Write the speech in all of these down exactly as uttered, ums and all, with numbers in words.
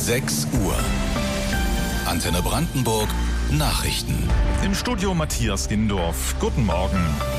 sechs Uhr. Antenne Brandenburg Nachrichten. Im Studio Matthias Gindorf. Guten Morgen.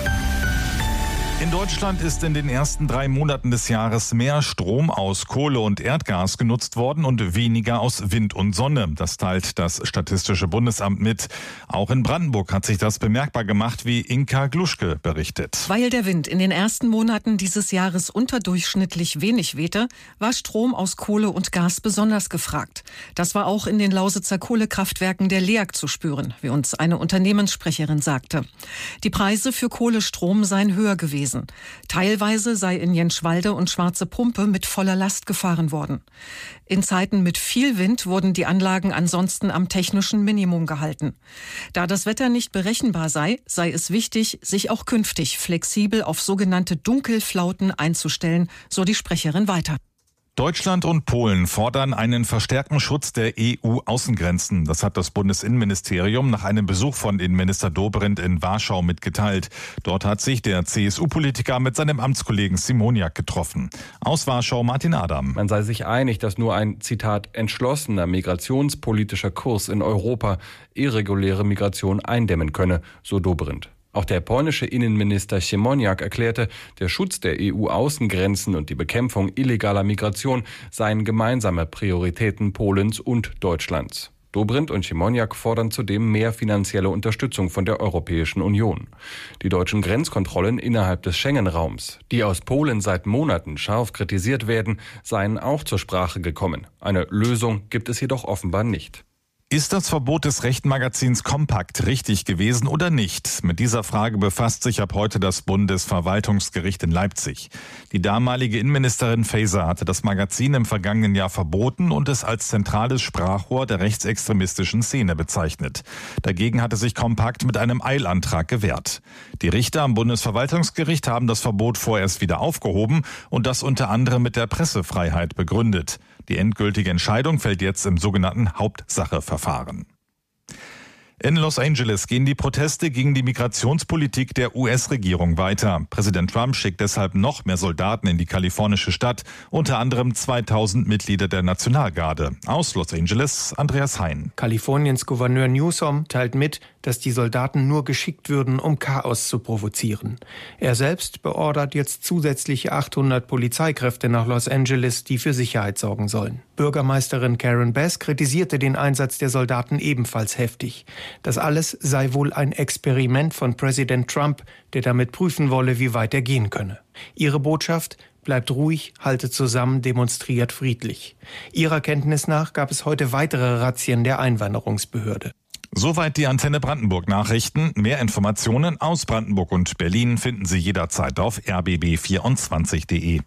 In Deutschland ist in den ersten drei Monaten des Jahres mehr Strom aus Kohle und Erdgas genutzt worden und weniger aus Wind und Sonne. Das teilt das Statistische Bundesamt mit. Auch in Brandenburg hat sich das bemerkbar gemacht, wie Inka Gluschke berichtet. Weil der Wind in den ersten Monaten dieses Jahres unterdurchschnittlich wenig wehte, war Strom aus Kohle und Gas besonders gefragt. Das war auch in den Lausitzer Kohlekraftwerken der L E A G zu spüren, wie uns eine Unternehmenssprecherin sagte. Die Preise für Kohlestrom seien höher gewesen. Teilweise sei in Jenschwalde und Schwarze Pumpe mit voller Last gefahren worden. In Zeiten mit viel Wind wurden die Anlagen ansonsten am technischen Minimum gehalten. Da das Wetter nicht berechenbar sei, sei es wichtig, sich auch künftig flexibel auf sogenannte Dunkelflauten einzustellen, so die Sprecherin weiter. Deutschland und Polen fordern einen verstärkten Schutz der E U-Außengrenzen. Das hat das Bundesinnenministerium nach einem Besuch von Innenminister Dobrindt in Warschau mitgeteilt. Dort hat sich der C S U-Politiker mit seinem Amtskollegen Simoniak getroffen. Aus Warschau Martin Adam. Man sei sich einig, dass nur ein, Zitat, entschlossener migrationspolitischer Kurs in Europa irreguläre Migration eindämmen könne, so Dobrindt. Auch der polnische Innenminister Simoniak erklärte, der Schutz der E U-Außengrenzen und die Bekämpfung illegaler Migration seien gemeinsame Prioritäten Polens und Deutschlands. Dobrindt und Simoniak fordern zudem mehr finanzielle Unterstützung von der Europäischen Union. Die deutschen Grenzkontrollen innerhalb des Schengen-Raums, die aus Polen seit Monaten scharf kritisiert werden, seien auch zur Sprache gekommen. Eine Lösung gibt es jedoch offenbar nicht. Ist das Verbot des Rechtmagazins Kompakt richtig gewesen oder nicht? Mit dieser Frage befasst sich ab heute das Bundesverwaltungsgericht in Leipzig. Die damalige Innenministerin Faeser hatte das Magazin im vergangenen Jahr verboten und es als zentrales Sprachrohr der rechtsextremistischen Szene bezeichnet. Dagegen hatte sich Kompakt mit einem Eilantrag gewehrt. Die Richter am Bundesverwaltungsgericht haben das Verbot vorerst wieder aufgehoben und das unter anderem mit der Pressefreiheit begründet. Die endgültige Entscheidung fällt jetzt im sogenannten Hauptsacheverfahren. In Los Angeles gehen die Proteste gegen die Migrationspolitik der U S-Regierung weiter. Präsident Trump schickt deshalb noch mehr Soldaten in die kalifornische Stadt, unter anderem zweitausend Mitglieder der Nationalgarde. Aus Los Angeles, Andreas Hein. Kaliforniens Gouverneur Newsom teilt mit, dass die Soldaten nur geschickt würden, um Chaos zu provozieren. Er selbst beordert jetzt zusätzliche achthundert Polizeikräfte nach Los Angeles, die für Sicherheit sorgen sollen. Bürgermeisterin Karen Bass kritisierte den Einsatz der Soldaten ebenfalls heftig. Das alles sei wohl ein Experiment von Präsident Trump, der damit prüfen wolle, wie weit er gehen könne. Ihre Botschaft: bleibt ruhig, haltet zusammen, demonstriert friedlich. Ihrer Kenntnis nach gab es heute weitere Razzien der Einwanderungsbehörde. Soweit die Antenne Brandenburg Nachrichten. Mehr Informationen aus Brandenburg und Berlin finden Sie jederzeit auf r b b vierundzwanzig punkt de.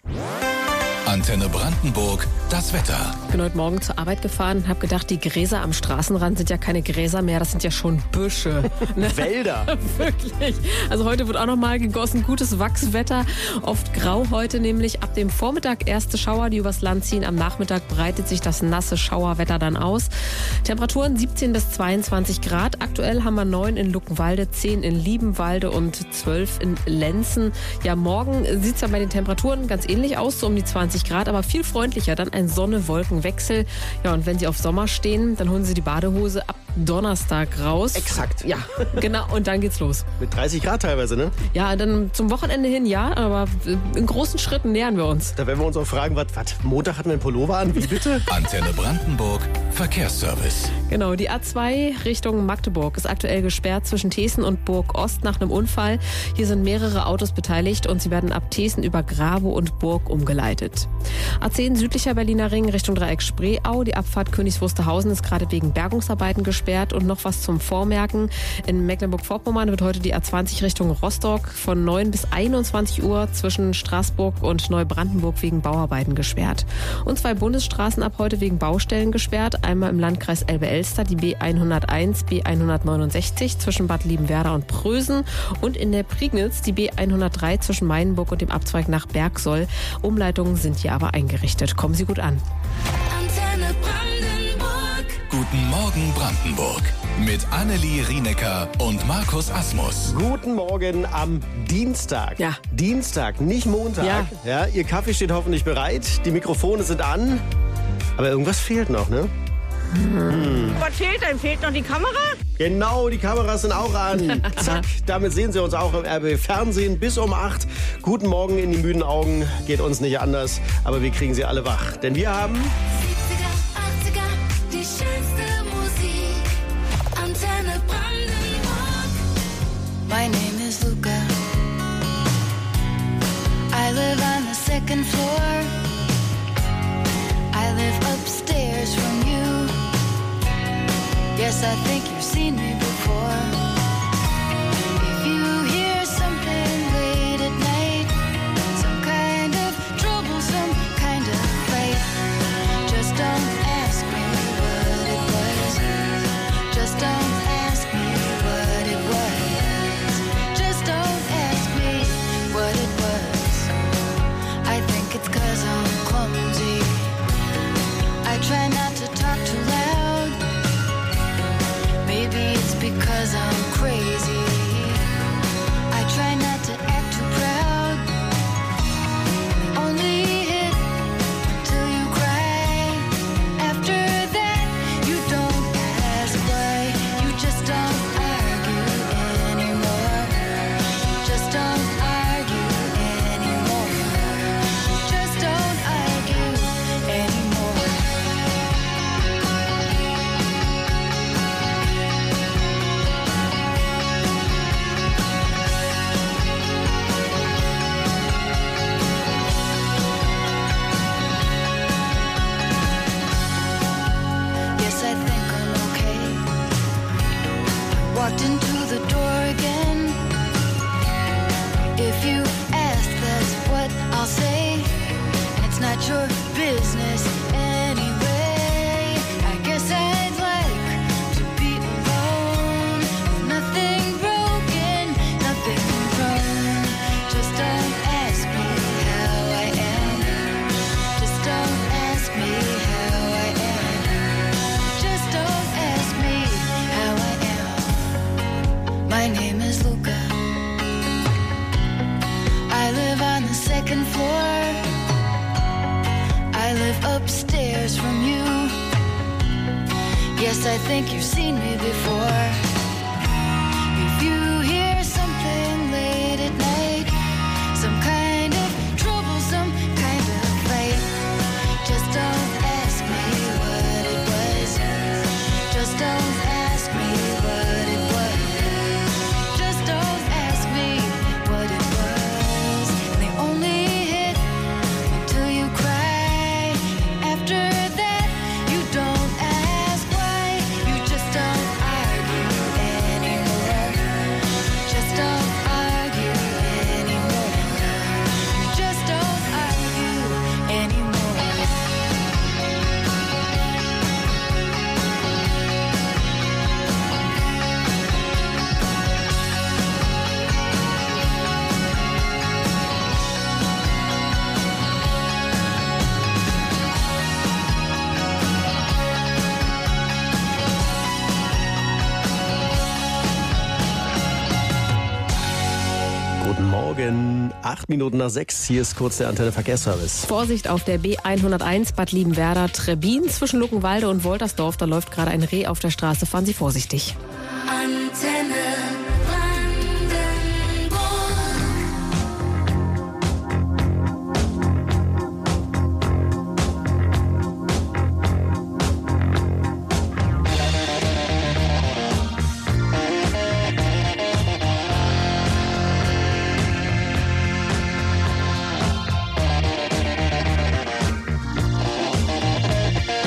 Antenne Brandenburg, das Wetter. Ich bin heute Morgen zur Arbeit gefahren und habe gedacht, die Gräser am Straßenrand sind ja keine Gräser mehr, das sind ja schon Büsche. Wälder. Wirklich. Also heute wird auch noch mal gegossen, gutes Wachswetter. Oft grau heute, nämlich ab dem Vormittag erste Schauer, die übers Land ziehen. Am Nachmittag breitet sich das nasse Schauerwetter dann aus. Temperaturen siebzehn bis zweiundzwanzig Grad. Aktuell haben wir neun in Luckenwalde, zehn in Liebenwalde und zwölf in Lenzen. Ja, morgen sieht es ja bei den Temperaturen ganz ähnlich aus, so um die zwanzig Grad, aber viel freundlicher. Dann ein Sonne-Wolken-Wechsel. Ja, und wenn Sie auf Sommer stehen, dann holen Sie die Badehose ab Donnerstag raus. Exakt. Ja, genau. Und dann geht's los. Mit dreißig Grad teilweise, ne? Ja, dann zum Wochenende hin, ja, aber in großen Schritten nähern wir uns. Da werden wir uns auch fragen, was, was, Montag hatten wir einen Pullover an, wie bitte? Antenne Brandenburg, Verkehrsservice. Genau, die A zwei Richtung Magdeburg ist aktuell gesperrt zwischen Thesen und Burg Ost nach einem Unfall. Hier sind mehrere Autos beteiligt und sie werden ab Thesen über Grabow und Burg umgeleitet. A zehn südlicher Berliner Ring Richtung Dreieck Spreeau. Die Abfahrt Königs Wusterhausen ist gerade wegen Bergungsarbeiten gesperrt. Und noch was zum Vormerken. In Mecklenburg-Vorpommern wird heute die A zwanzig Richtung Rostock von neun bis einundzwanzig Uhr zwischen Straßburg und Neubrandenburg wegen Bauarbeiten gesperrt. Und zwei Bundesstraßen ab heute wegen Baustellen gesperrt. Einmal im Landkreis Elbe-Elster die B hunderteins, B hundertneunundsechzig zwischen Bad Liebenwerda und Prösen. Und in der Prignitz die B hundertdrei zwischen Meilenburg und dem Abzweig nach Bergsoll. Umleitungen sind hier aber eingerichtet. Kommen Sie gut an. Antenne Brandenburg. Guten Morgen Brandenburg. Mit Annelie Rienecker und Markus Asmus. Guten Morgen am Dienstag. Ja. Dienstag, nicht Montag. Ja. Ja, Ihr Kaffee steht hoffentlich bereit. Die Mikrofone sind an. Aber irgendwas fehlt noch, ne? Hm. Was fehlt denn? Fehlt noch die Kamera? Genau, die Kameras sind auch an. Zack, damit sehen Sie uns auch im R B Fernsehen bis um acht. Guten Morgen in die müden Augen, geht uns nicht anders, aber wir kriegen Sie alle wach. Denn wir haben... siebziger, achtziger, die schönste Musik. Antenne Brandenburg. My name is Luca. I live on the second floor. I live upstairs from you. Yes, I think you've seen me before. If you hear something late at night, some kind of trouble, some kind of fight, just don't ask me what it was. Just don't ask me what it was. Just don't ask me what it was. I think it's 'cause I'm clumsy. I try not to talk too loud. Maybe it's because I'm crazy. I try not to act too proud. Only hit till you cry. After that, you don't ask why. You just don't argue anymore. Just don't argue anymore. Just don't argue anymore. Yes, I think I'm okay. Walked into the door again. If you ask, that's what I'll say. It's not your business anyway. I guess I'd like to be alone. Nothing broken, nothing wrong. Just don't ask me how I am. Just don't ask me how I am. Just don't ask me how I am. My name is Luca. I live on the second floor. I live upstairs from you. Yes, I think you've seen me before. If you hear something late at night, some kind of trouble, some kind of fight, just don't ask me what it was. Just don't ask me what it was. Just don't ask me what it was. They only hit until you cry. After that, you don't ask why. You just don't argue anymore. Just don't argue anymore. You just don't argue anymore. Guten Morgen, acht Minuten nach sechs. Hier ist kurz der Antenne Verkehrsservice. Vorsicht auf der B hunderteins Bad Liebenwerda-Trebin zwischen Luckenwalde und Woltersdorf. Da läuft gerade ein Reh auf der Straße. Fahren Sie vorsichtig. Antenne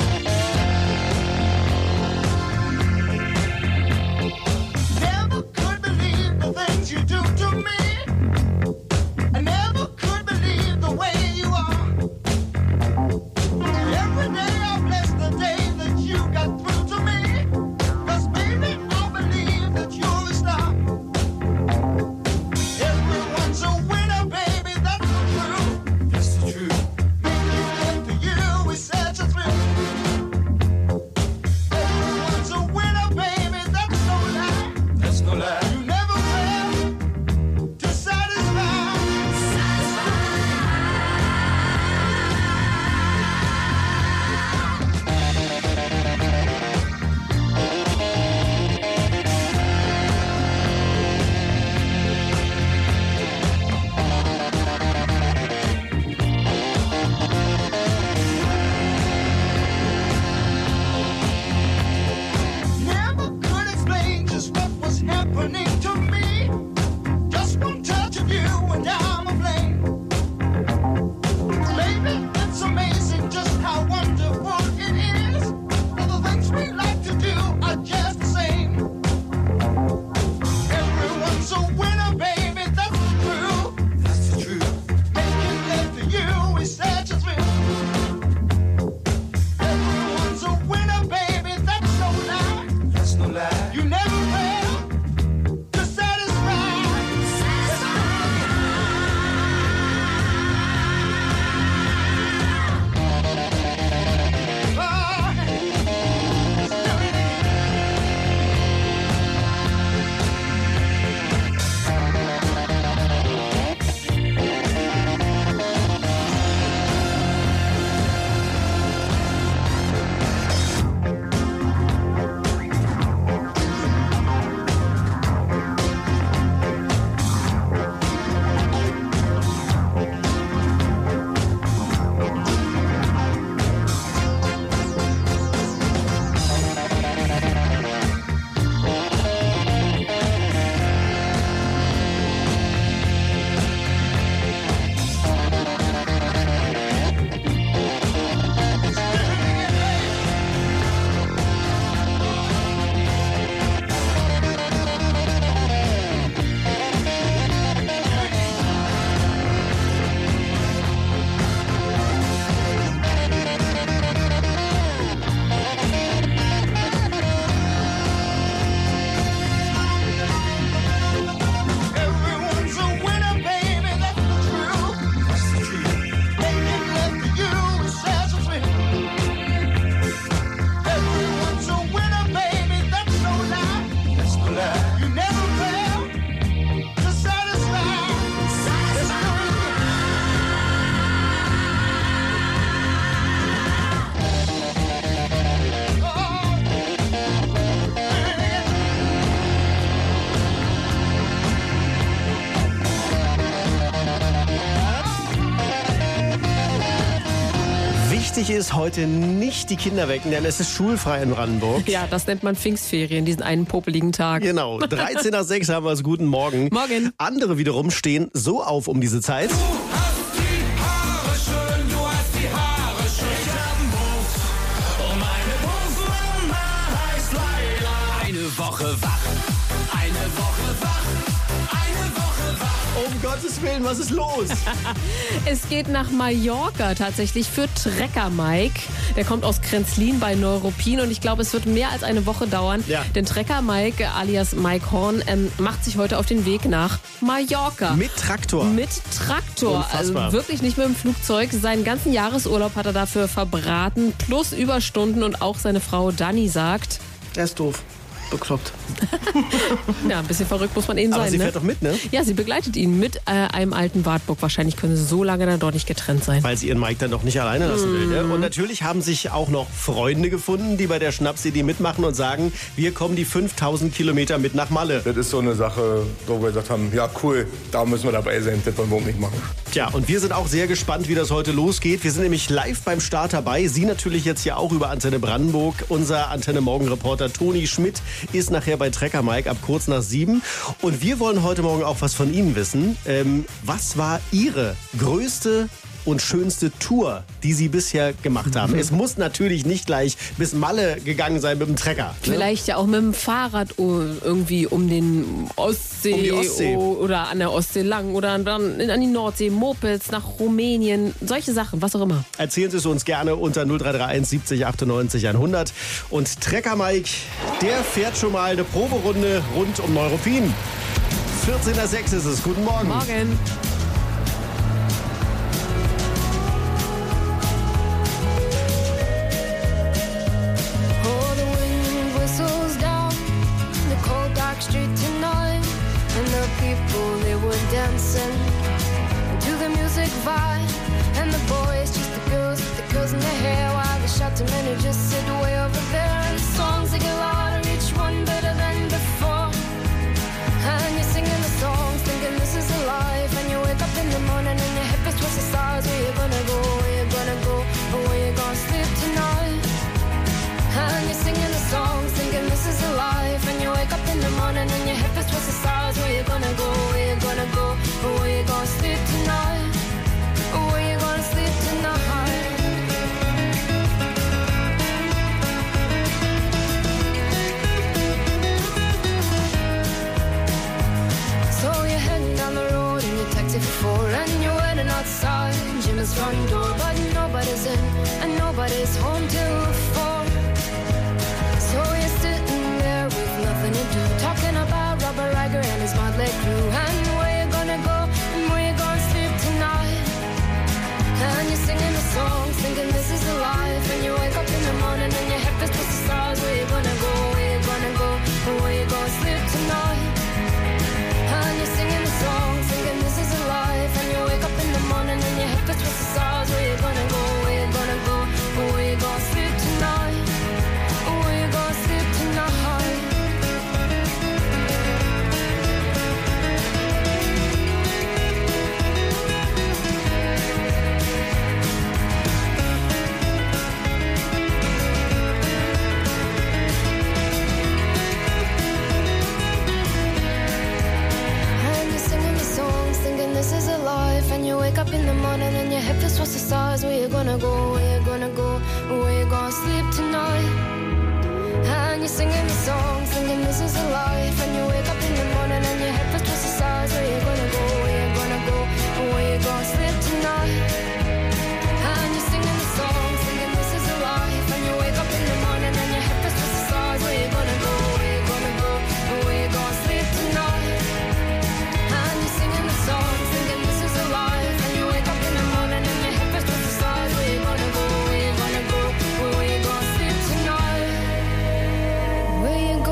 Never come ist, heute nicht die Kinder wecken, denn es ist schulfrei in Brandenburg. Ja, das nennt man Pfingstferien, diesen einen popeligen Tag. Genau, dreizehn nach sechs haben wir es. Guten Morgen. Morgen. Andere wiederum stehen so auf um diese Zeit. Du hast die Haare schön, du hast die Haare schön. Ich hab einen Puff und meine Puffmama heißt Laila. Eine Woche wach, eine Woche wach, eine Woche wach. Um Gottes Willen, was ist los? Es geht nach Mallorca tatsächlich für Trecker Mike. Der kommt aus Krenzlin bei Neuruppin und ich glaube, es wird mehr als eine Woche dauern. Ja. Denn Trecker Mike, alias Mike Horn, ähm, macht sich heute auf den Weg nach Mallorca. Mit Traktor. Mit Traktor. Unfassbar. Also wirklich nicht mit dem Flugzeug. Seinen ganzen Jahresurlaub hat er dafür verbraten, plus Überstunden, und auch seine Frau Dani sagt... Der ist doof. Bekloppt. Ja, ein bisschen verrückt muss man eben Aber sein. sie ne? fährt doch mit, ne? Ja, sie begleitet ihn mit äh, einem alten Wartburg. Wahrscheinlich können sie so lange dann dort nicht getrennt sein. Weil sie ihren Mike dann noch nicht alleine lassen will. Ne? Und natürlich haben sich auch noch Freunde gefunden, die bei der Schnapsidee mitmachen und sagen, wir kommen die fünftausend Kilometer mit nach Malle. Das ist so eine Sache, wo wir gesagt haben, ja cool, da müssen wir dabei sein, das wollen wir auch nicht machen. Tja, und wir sind auch sehr gespannt, wie das heute losgeht. Wir sind nämlich live beim Start dabei. Sie natürlich jetzt hier auch über Antenne Brandenburg. Unser Antenne-Morgen-Reporter Toni Schmidt ist nachher bei Trecker Mike ab kurz nach sieben. Und wir wollen heute Morgen auch was von Ihnen wissen. Ähm, was war Ihre größte und schönste Tour, die Sie bisher gemacht haben? Es muss natürlich nicht gleich bis Malle gegangen sein mit dem Trecker. Ne? Vielleicht ja auch mit dem Fahrrad irgendwie um den Ostsee, Um die Ostsee. oder an der Ostsee lang oder dann an die Nordsee, Mopels, nach Rumänien, solche Sachen, was auch immer. Erzählen Sie es uns gerne unter null drei drei eins siebzig achtundneunzig hundert. Und Trecker Mike, der fährt schon mal eine Proberunde rund um Neuruppin. vierzehn nach sechs ist es. Guten Morgen. Morgen. Oh, the wind whistles down the cold dark street tonight, and the people, they were dancing to the music vibe, and the boys just the girls with the girls in their hair, while the shouting men who just sit way over there, and the songs they get louder, each one better than before, and you're singing the songs thinking this is a life, and you wake up in the morning and your hip is twisted stars. Where you gonna go, where you gonna go, or where you gonna sleep tonight? And you're singing the songs, thinking this is a life. And you wake up in the morning and your hip is twisted stars. Where you gonna go, where you gonna go, or where you gonna sleep tonight? Or where you gonna sleep tonight? So you're heading down the road in your taxi for four, and you're waiting outside Jim's front door, but nobody's in and nobody's home till four. So you're sitting there with nothing to do, talking about Robert Riger and his motley crew, and where you gonna go and where you gonna sleep tonight. And you're singing the songs, thinking this is a life, and you wake up in the morning and your head is twisted stars. Where you gonna go, where you gonna go, and where you gonna sleep tonight. And you're singing the songs, thinking this is a life, and you wake up in the morning and your head is twisted stars. Where you gonna go, where you gonna go, and where you gonna sleep tonight. Where you gonna sleep tonight? And you're singing the songs, thinking this is a life, and you wake up in the morning and your hip is towards the stars. Where you gonna go, where you gonna go, where you gonna sleep tonight? And you're singing the songs, thinking this is a life, and you wake up in the morning and your hip is towards the stars. Where you gonna go, where you gonna go, where you gonna sleep tonight? And you're singing the songs, thinking this is a life, and you wake up in the morning and your hip is towards the stars. Where you gonna go, where you gonna go, where you gonna sleep tonight? And you're singing the songs, thinking this is a life, and you wake up in the morning and your hip is towards the stars. Where you gonna go, where you gonna go, where you gonna sleep tonight? Where you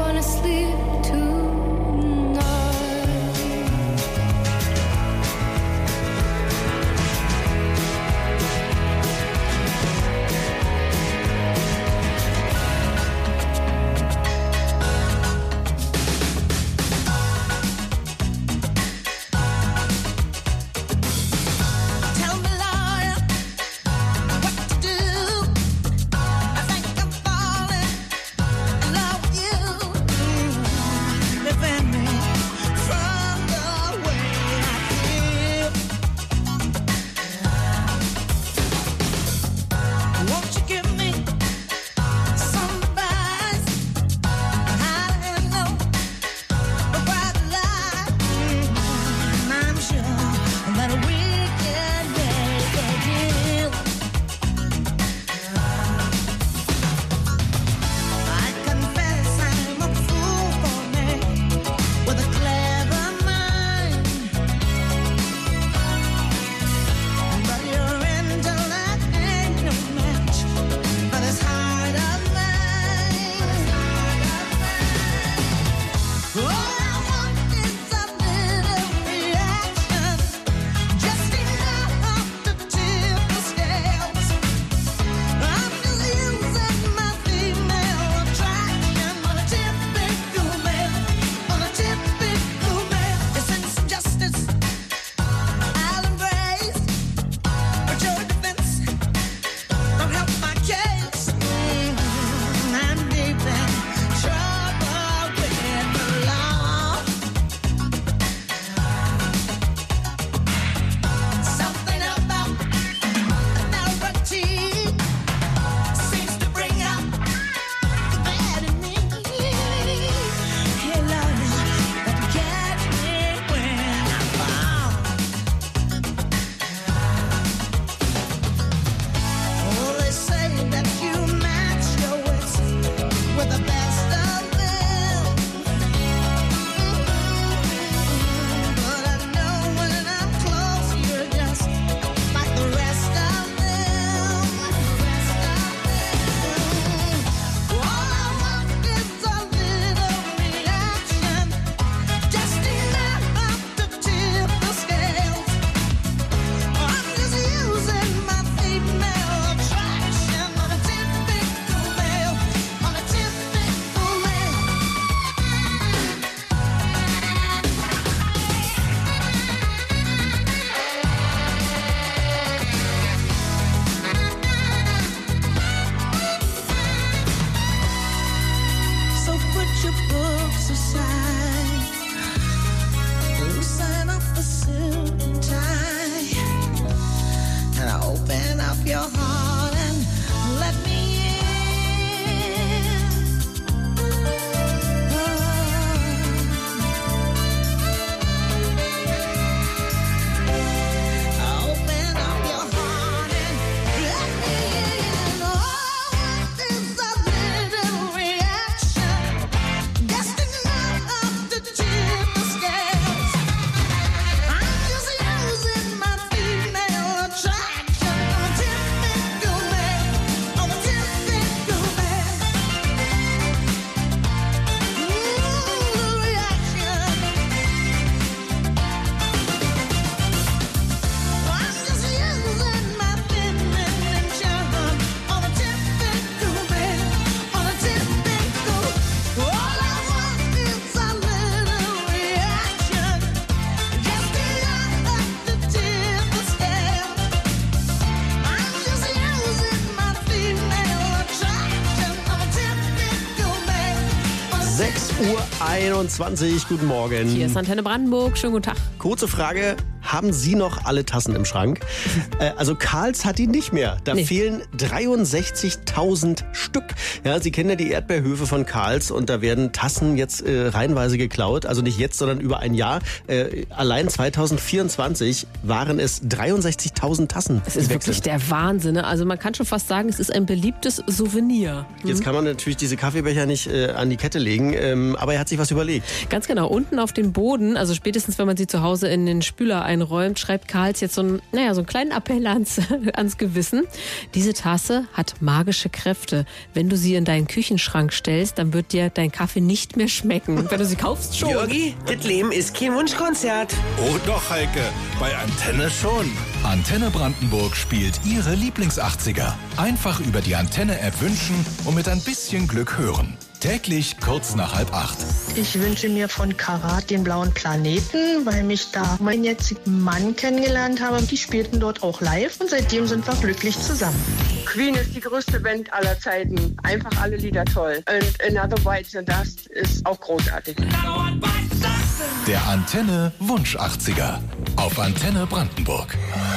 sechs Uhr einundzwanzig, guten Morgen. Hier ist Antenne Brandenburg, schönen guten Tag. Kurze Frage, haben Sie noch alle Tassen im Schrank? äh, also Karls hat die nicht mehr. Da nee. fehlen dreiundsechzigtausend Stück. Ja, Sie kennen ja die Erdbeerhöfe von Karls und da werden Tassen jetzt äh, reihenweise geklaut. Also nicht jetzt, sondern über ein Jahr. Äh, allein zweitausendvierundzwanzig waren es dreiundsechzigtausend Tassen. Das ist wirklich der Wahnsinn. Ne? Also man kann schon fast sagen, es ist ein beliebtes Souvenir. Hm? Jetzt kann man natürlich diese Kaffeebecher nicht äh, an die Kette legen, ähm, aber er hat sich was überlegt. Ganz genau. Unten auf dem Boden, also spätestens wenn man sie zu Hause in den Spüler einräumt, schreibt Karls jetzt so einen, naja, so einen kleinen Appell ans, ans Gewissen. Diese Tasse hat magische Kräfte. Wenn du sie in deinen Küchenschrank stellst, dann wird dir dein Kaffee nicht mehr schmecken. Wenn du sie kaufst, schon. Jörgi, das Leben ist kein Wunschkonzert. Oh doch, Heike, bei Antenne schon. Antenne Brandenburg spielt Ihre Lieblings-achtziger. Einfach über die Antenne-App wünschen und mit ein bisschen Glück hören. Täglich kurz nach halb acht. Ich wünsche mir von Karat den blauen Planeten, weil mich da mein jetzigen Mann kennengelernt habe. Die spielten dort auch live und seitdem sind wir glücklich zusammen. Queen ist die größte Band aller Zeiten. Einfach alle Lieder toll. Und Another Bite the Dust ist auch großartig. Der Antenne Wunsch achtziger auf Antenne Brandenburg.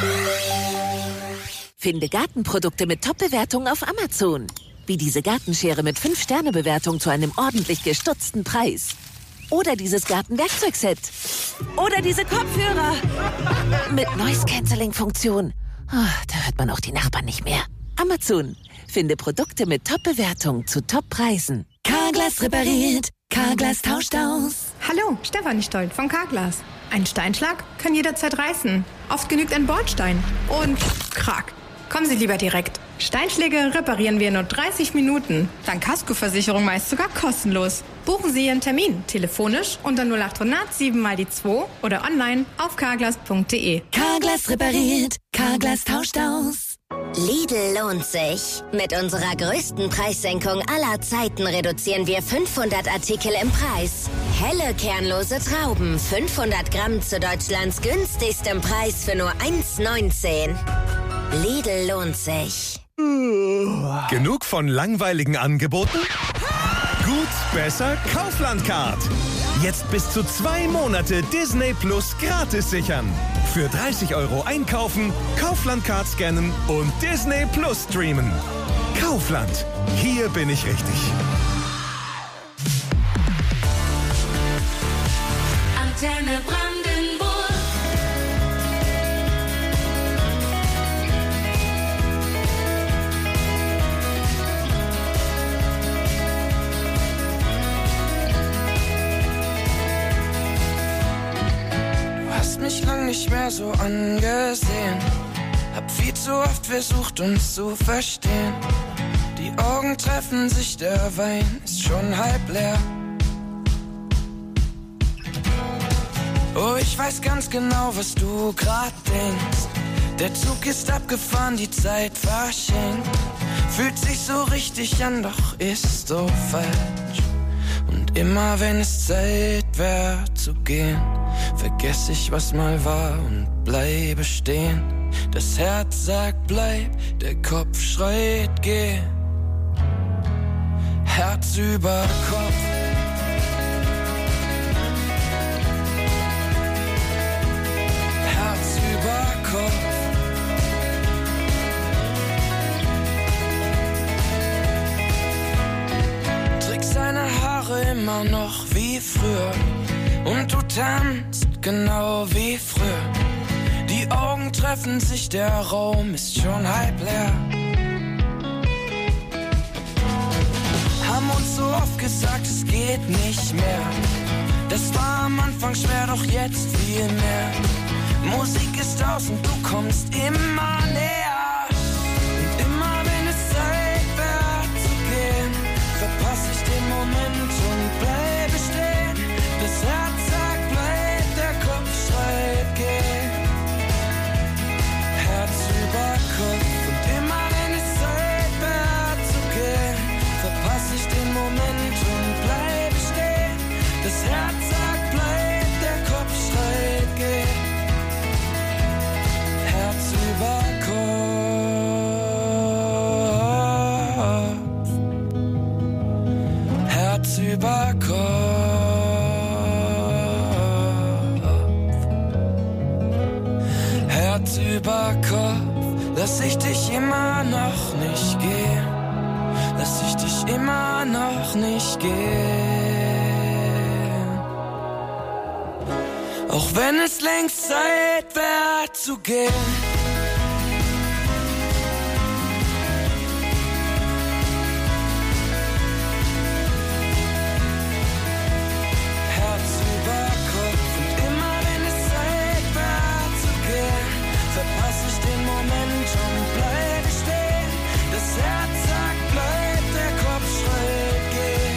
Finde Gartenprodukte mit Top-Bewertungen auf Amazon. Wie diese Gartenschere mit fünf Sterne Bewertung zu einem ordentlich gestutzten Preis. Oder dieses Gartenwerkzeugset. Oder diese Kopfhörer. Mit Noise-Canceling-Funktion. Oh, da hört man auch die Nachbarn nicht mehr. Amazon. Finde Produkte mit Top-Bewertung zu Top-Preisen. Carglass repariert. Carglass tauscht aus. Hallo, Stefanie Stoll von Carglass. Ein Steinschlag kann jederzeit reißen. Oft genügt ein Bordstein. Und krack. Kommen Sie lieber direkt. Steinschläge reparieren wir in nur dreißig Minuten. Dank Kaskoversicherung meist sogar kostenlos. Buchen Sie Ihren Termin telefonisch unter null acht hundert sieben mal die zwei oder online auf carglass punkt de. Carglass repariert. Carglass tauscht aus. Lidl lohnt sich. Mit unserer größten Preissenkung aller Zeiten reduzieren wir fünfhundert Artikel im Preis. Helle kernlose Trauben, fünfhundert Gramm zu Deutschlands günstigstem Preis für nur eins neunzehn. Lidl lohnt sich. Genug von langweiligen Angeboten? Gut, besser, Kaufland-Card. Jetzt bis zu zwei Monate Disney Plus gratis sichern. Für dreißig Euro einkaufen, Kaufland-Card scannen und Disney Plus streamen. Kaufland. Hier bin ich richtig. Antenne Brandenburg. Mich lang nicht mehr so angesehen. Hab viel zu oft versucht, uns zu verstehen. Die Augen treffen sich, der Wein ist schon halb leer. Oh, ich weiß ganz genau, was du grad denkst. Der Zug ist abgefahren, die Zeit verschenkt. Fühlt sich so richtig an, doch ist so falsch. Und immer wenn es Zeit wär zu gehen, vergess ich, was mal war und bleibe stehen. Das Herz sagt bleib, der Kopf schreit geh. Herz über Kopf. Herz über Kopf. Träg seine Haare immer noch wie früher. Und du tanzt genau wie früher. Die Augen treffen sich, der Raum ist schon halb leer. Haben uns so oft gesagt, es geht nicht mehr. Das war am Anfang schwer, doch jetzt viel mehr. Musik ist aus und du kommst immer näher. Und immer wenn es Zeit wird zu gehen, verpasse ich den Moment und bleibe stehen. Das Herz sagt bleib, der Kopf schreit geh. Herz über Kopf. Und immer wenn es Zeit wird zu gehen, verpasse ich den Moment und bleibe stehen. Das Herz sagt bleib, der Kopf schreit geh. Herz über Kopf. Herz über Kopf. Herz über Kopf, lass ich dich immer noch nicht gehen. Lass ich dich immer noch nicht gehen. Auch wenn es längst Zeit wäre zu gehen. Herz über Kopf und immer wenn es Zeit wäre zu gehen, verpasse ich den Moment und bleibe stehen. Das Herz sagt bleib, der Kopf schreit geh.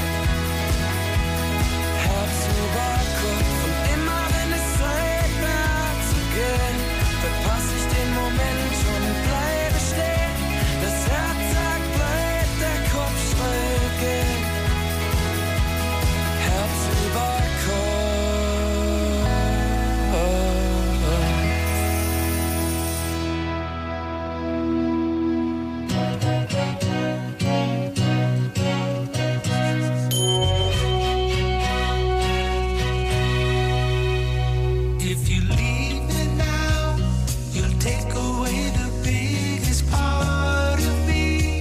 Herz über Kopf und immer wenn es Zeit wäre zu gehen, verpasse ich den Moment und bleibe stehen. Das Herz sagt bleib, der Kopf schreit geh. Herz über Kopf. If you leave me now, you'll take away the biggest part of me.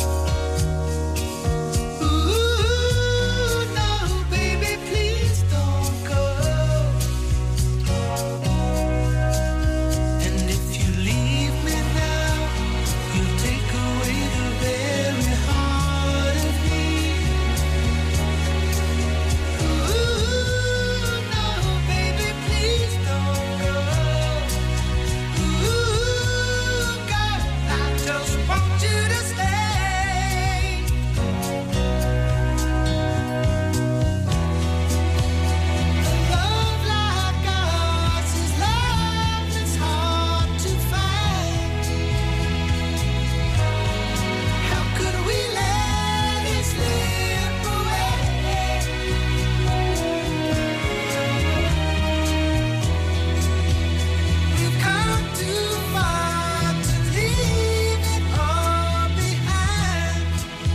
Ooh, no, baby, please don't go. And if you leave me now, you'll take away the very heart of me. Ooh, no, baby, please don't go. Ooh, girl, I just want you to stay. Love like ours is love that's hard to find. How could we let it slip away? We've come too far to leave it all behind.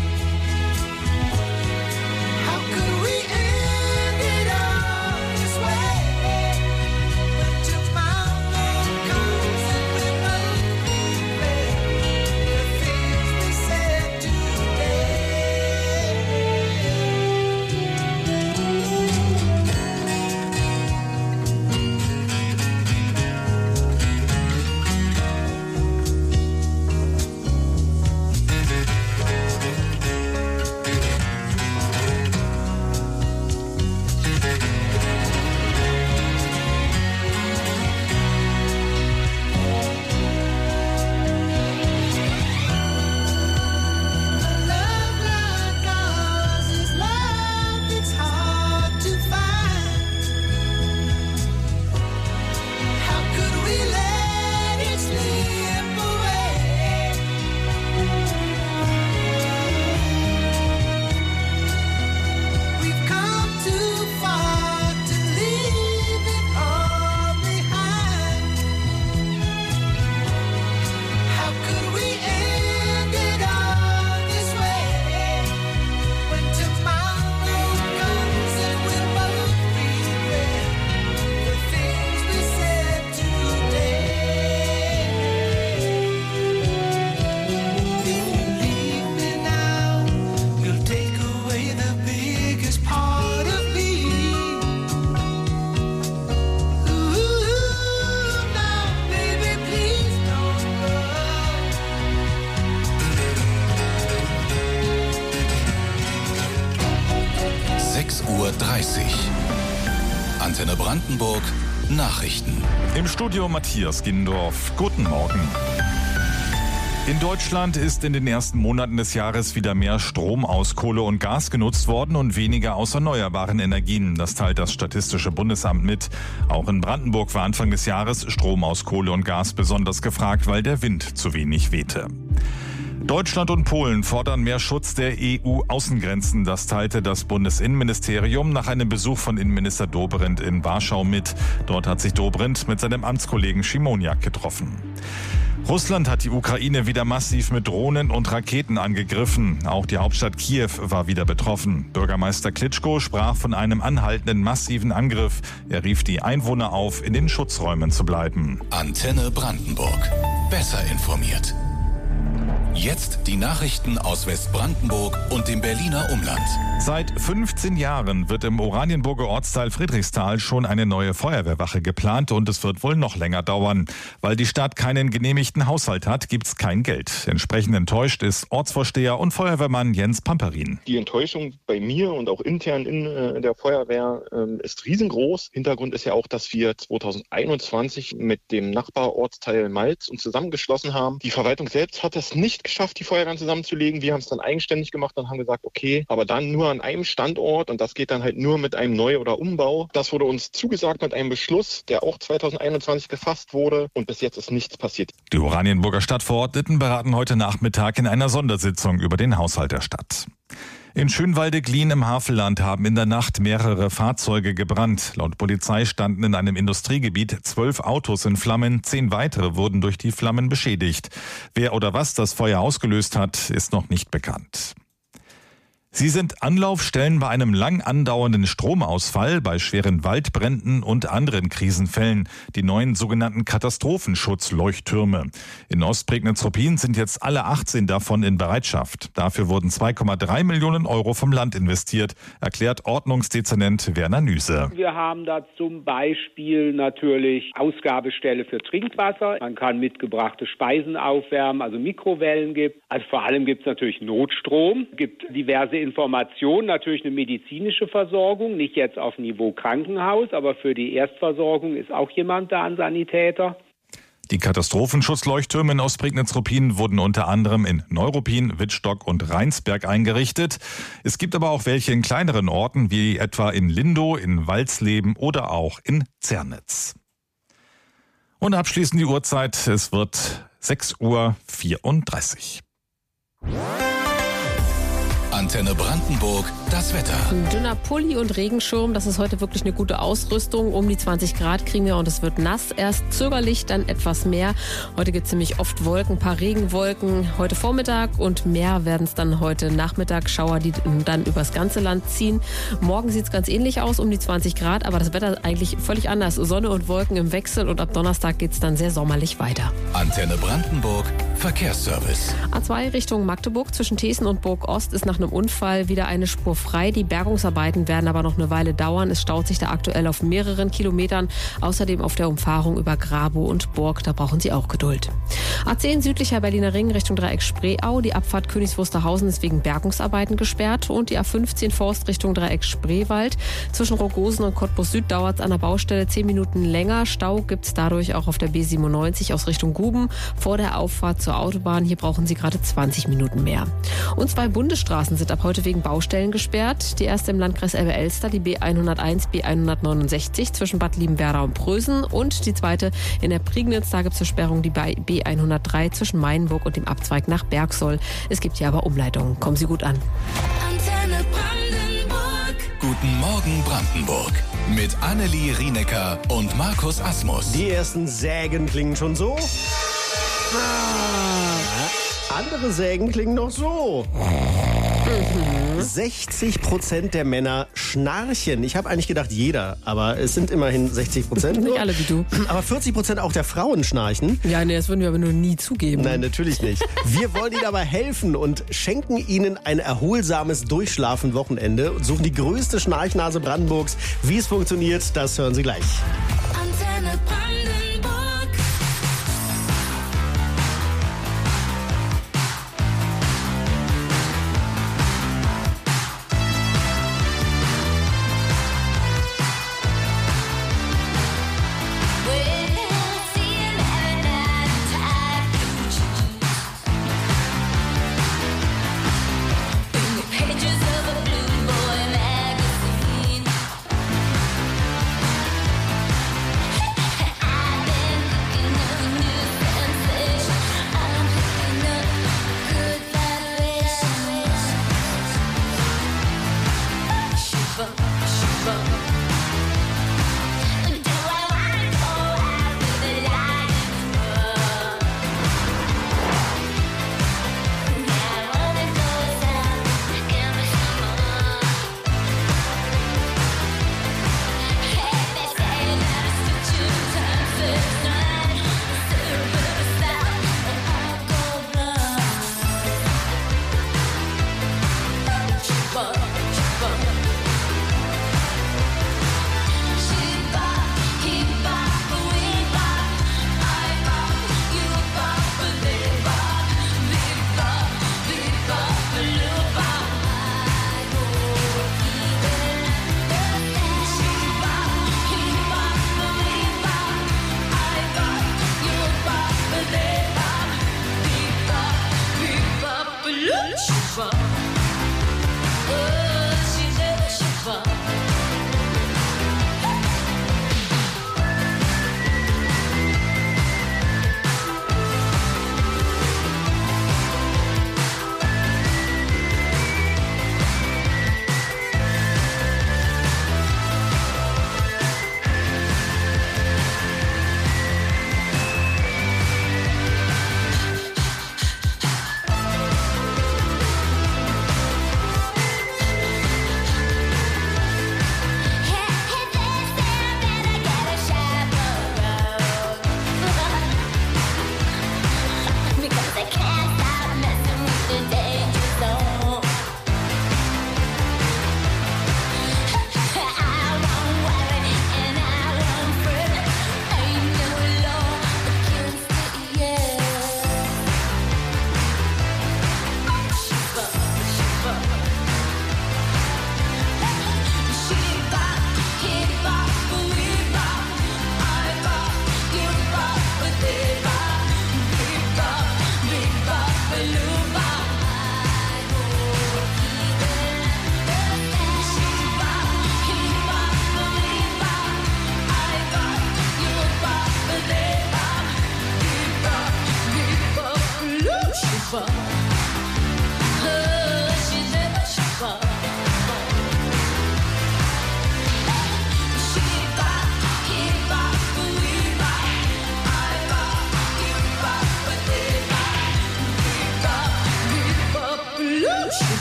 How could we end it all this way? When tomorrow comes and we both regret the things we said Love like ours is love that's hard to find. How could we let it slip away? We've come too far to leave it all behind. How could we end it all this way? When tomorrow comes and we both regret the things we said today. If you leave me now, you'll take away the biggest part of me. Ooh, now, baby, please don't go. sechs Uhr dreißig. Antenne Brandenburg. Nachrichten. Im Studio Matthias Gindorf. Guten Morgen. In Deutschland ist in den ersten Monaten des Jahres wieder mehr Strom aus Kohle und Gas genutzt worden und weniger aus erneuerbaren Energien. Das teilt das Statistische Bundesamt mit. Auch in Brandenburg war Anfang des Jahres Strom aus Kohle und Gas besonders gefragt, weil der Wind zu wenig wehte. Deutschland und Polen fordern mehr Schutz der E U-Außengrenzen. Das teilte das Bundesinnenministerium nach einem Besuch von Innenminister Dobrindt in Warschau mit. Dort hat sich Dobrindt mit seinem Amtskollegen Simonjak getroffen. Russland hat die Ukraine wieder massiv mit Drohnen und Raketen angegriffen. Auch die Hauptstadt Kiew war wieder betroffen. Bürgermeister Klitschko sprach von einem anhaltenden massiven Angriff. Er rief die Einwohner auf, in den Schutzräumen zu bleiben. Antenne Brandenburg. Besser informiert. Jetzt die Nachrichten aus Westbrandenburg und dem Berliner Umland. Seit fünfzehn Jahren wird im Oranienburger Ortsteil Friedrichsthal schon eine neue Feuerwehrwache geplant und es wird wohl noch länger dauern. Weil die Stadt keinen genehmigten Haushalt hat, gibt's kein Geld. Entsprechend enttäuscht ist Ortsvorsteher und Feuerwehrmann Jens Pamperin. Die Enttäuschung bei mir und auch intern in äh, der Feuerwehr äh, ist riesengroß. Hintergrund ist ja auch, dass wir zweitausendeinundzwanzig mit dem Nachbarortsteil Malz uns zusammengeschlossen haben. Die Verwaltung selbst hat es nicht geschafft, die Feuerwehren zusammenzulegen. Wir haben es dann eigenständig gemacht und haben gesagt, okay, aber dann nur an einem Standort und das geht dann halt nur mit einem Neu- oder Umbau. Das wurde uns zugesagt mit einem Beschluss, der auch zweitausendeinundzwanzig gefasst wurde und bis jetzt ist nichts passiert. Die Oranienburger Stadtverordneten beraten heute Nachmittag in einer Sondersitzung über den Haushalt der Stadt. In Schönwalde-Glien im Havelland haben in der Nacht mehrere Fahrzeuge gebrannt. Laut Polizei standen in einem Industriegebiet zwölf Autos in Flammen, zehn weitere wurden durch die Flammen beschädigt. Wer oder was das Feuer ausgelöst hat, ist noch nicht bekannt. Sie sind Anlaufstellen bei einem lang andauernden Stromausfall, bei schweren Waldbränden und anderen Krisenfällen. Die neuen sogenannten Katastrophenschutzleuchttürme. In Ostprignitz-Ruppin sind jetzt alle achtzehn davon in Bereitschaft. Dafür wurden zwei Komma drei Millionen Euro vom Land investiert, erklärt Ordnungsdezernent Werner Nüse. Wir haben da zum Beispiel natürlich Ausgabestelle für Trinkwasser. Man kann mitgebrachte Speisen aufwärmen, also Mikrowellen gibt. Also vor allem gibt es natürlich Notstrom, gibt diverse Information, natürlich eine medizinische Versorgung, nicht jetzt auf Niveau Krankenhaus, aber für die Erstversorgung ist auch jemand da, ein Sanitäter. Die Katastrophenschutzleuchttürme in Ostprignitz-Ruppin wurden unter anderem in Neuruppin, Wittstock und Rheinsberg eingerichtet. Es gibt aber auch welche in kleineren Orten, wie etwa in Lindow, in Walsleben oder auch in Zernitz. Und abschließend die Uhrzeit, es wird sechs Uhr vierunddreißig. Antenne Brandenburg, das Wetter. Ein dünner Pulli und Regenschirm, das ist heute wirklich eine gute Ausrüstung. Um die zwanzig Grad kriegen wir und es wird nass. Erst zögerlich, dann etwas mehr. Heute gibt es ziemlich oft Wolken, ein paar Regenwolken heute Vormittag und mehr werden es dann heute Nachmittag. Schauer, die dann übers ganze Land ziehen. Morgen sieht es ganz ähnlich aus, um die zwanzig Grad, aber das Wetter eigentlich völlig anders. Sonne und Wolken im Wechsel und ab Donnerstag geht es dann sehr sommerlich weiter. Antenne Brandenburg, Verkehrsservice. A zwei Richtung Magdeburg zwischen Thesen und Burg Ost ist nach einem Unfall wieder eine Spur frei. Die Bergungsarbeiten werden aber noch eine Weile dauern. Es staut sich da aktuell auf mehreren Kilometern. Außerdem auf der Umfahrung über Grabow und Burg. Da brauchen Sie auch Geduld. A zehn südlicher Berliner Ring Richtung Dreieck Spreeau. Die Abfahrt Königs Wusterhausen ist wegen Bergungsarbeiten gesperrt. Und die A fünfzehn Forst Richtung Dreieck Spreewald. Zwischen Rogosen und Cottbus Süd dauert es an der Baustelle zehn Minuten länger. Stau gibt es dadurch auch auf der B siebenundneunzig aus Richtung Guben. Vor der Auffahrt zur Autobahn. Hier brauchen Sie gerade zwanzig Minuten mehr. Und zwei Bundesstraßen sind ab heute wegen Baustellen gesperrt. Die erste im Landkreis Elbe-Elster, die B hunderteins, B hundertneunundsechzig zwischen Bad Liebenwerda und Prösen. Und die zweite in der Prignitz, da gibt es eine Sperrung, die bei B hundertdrei zwischen Mainburg und dem Abzweig nach Bergsoll. Es gibt hier aber Umleitungen. Kommen Sie gut an. Antenne Brandenburg. Guten Morgen Brandenburg. Mit Annelie Rienecker und Markus Asmus. Die ersten Sägen klingen schon so. Andere Sägen klingen noch so. Mhm. sechzig Prozent der Männer schnarchen. Ich habe eigentlich gedacht, jeder, aber es sind immerhin sechzig Prozent. Nicht alle wie du. Aber vierzig Prozent auch der Frauen schnarchen. Ja, nee, das würden wir aber nur nie zugeben. Nein, natürlich nicht. Wir wollen ihnen aber helfen und schenken ihnen ein erholsames Durchschlafen-Wochenende und suchen die größte Schnarchnase Brandenburgs. Wie es funktioniert, das hören Sie gleich. Antenne Brandenburg.